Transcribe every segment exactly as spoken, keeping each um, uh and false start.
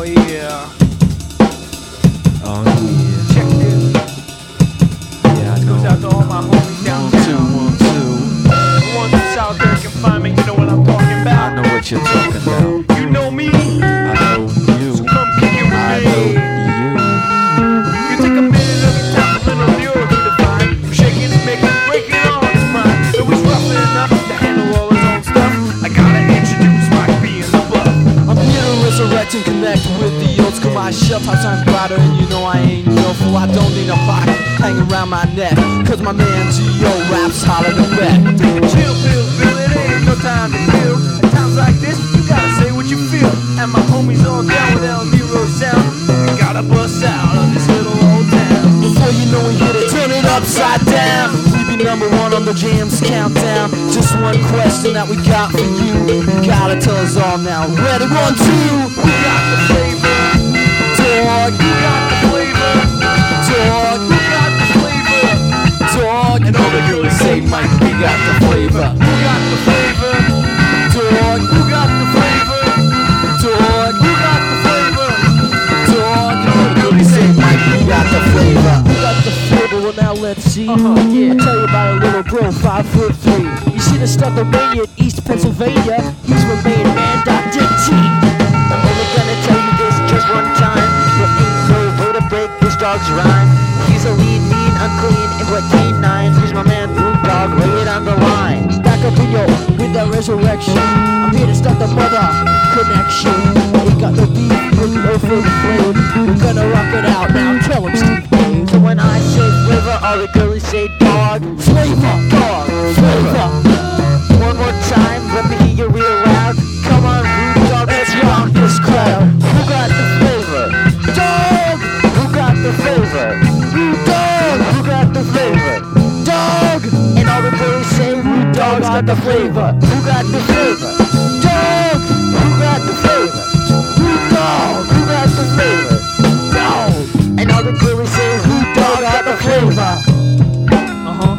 Oh yeah. Oh yeah. Check this. Yeah, I This know. goes out to all my homies One, downtown. two, one, two. The ones that's out there can find me. You know what I'm talking I about. know what you're talking about. You know me. I know you. So come kick it with I me. know You take a minute of your time, a little lyric to define. Shaking and making, breaking all his prime. Though he's rough enough to handle all his own stuff. I gotta introduce Mike B in the buff. I'm here to resurrect and connect with the old school. My shell top shine brighter, and you know I ain't no fool. I don't need a pocket hanging around my neck, cause my man G O raps hotter than Beck. Take a chill pill, Bill, it ain't no time to kill. At times like this, you gotta say what you feel. And my homies all down with L zero sound. You gotta bust out of this little old town. Before you know we hit it, turn it upside down. We be number one on the jams countdown. Just one question that we got for you. You gotta tell us all now. Ready, one, two. We got the flavor, Dog, you got the flavor, dog, we got the flavor. dog. And all the girls say, Mike, we got the flavor. Who got the flavor? Dog, Who got the flavor? dog, Who got the flavor? dog. And all the girls say, Mike, We got the flavor. We got the flavor. Well, now let's see. Uh-huh, yeah. I'll tell you about a little bro, five foot three. You see the stuff the man in East Pennsylvania. He's my main man, Doctor T. I'm only gonna tell you this just one time. There ain't no way to break this dog's rhyme. He's a lean, mean, unclean, and what team nine? He's my man, Blue Dog, lay it on the line. Back up in yo, with that resurrection. I'm here to start the mother connection. We got no beef with no fake flame. We're gonna rock it out now. Tell him, Steve Dave. So when I say flavor, all the girlies say dog. Flavor, dog, flavor. One more time, let me hear you real loud. Come on, Blue Dog, let's rock this crowd. Who got the flavor? Dog! Who got the flavor? Blue Dog! Who got the flavor? Dog! And all the girls say Blue Dog's got the flavor. Who got the flavor? Dog! Who got the flavor? Blue Dog! Who got the flavor? Dog! And all the girls say Blue Dog got the flavor. Uh-huh.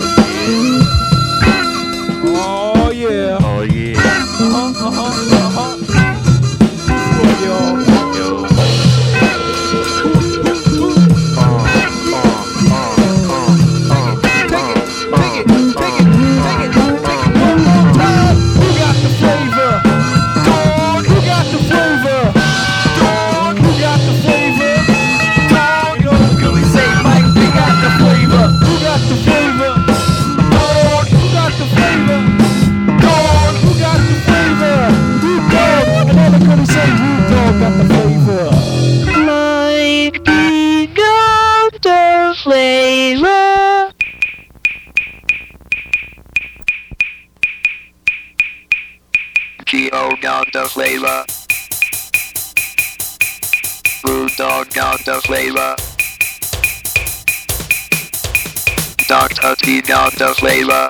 Oh yeah. Oh yeah. Uh-huh, uh-huh, uh-huh. Well, y'all. Yo. Uh, uh, uh, uh, uh, Take it, take it, take it, take it, take it one more time. Who got the flavor? Dog, who got the flavor? Dog, who got the flavor? Dog, you know the girlies say, Mike, we got the flavor. Who got the flavor? Dog, who got the flavor? Dog, who got the flavor? Who dog? And all the girlies say, who dog got the flavor? Mike B got the flavor. G O got the flavor. Blue Dog got the flavor. Doctor T got the flavor.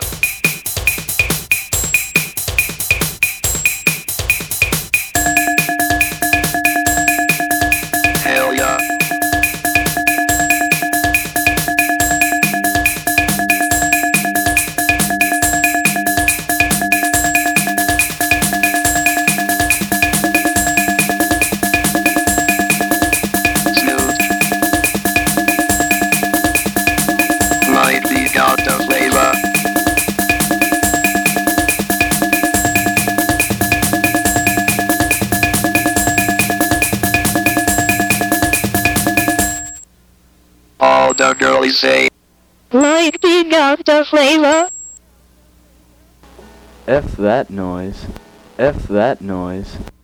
Hell yeah. Smooth. Might be got the flavor. All the girlies say, Mike B got the flavor. F that noise. F that noise.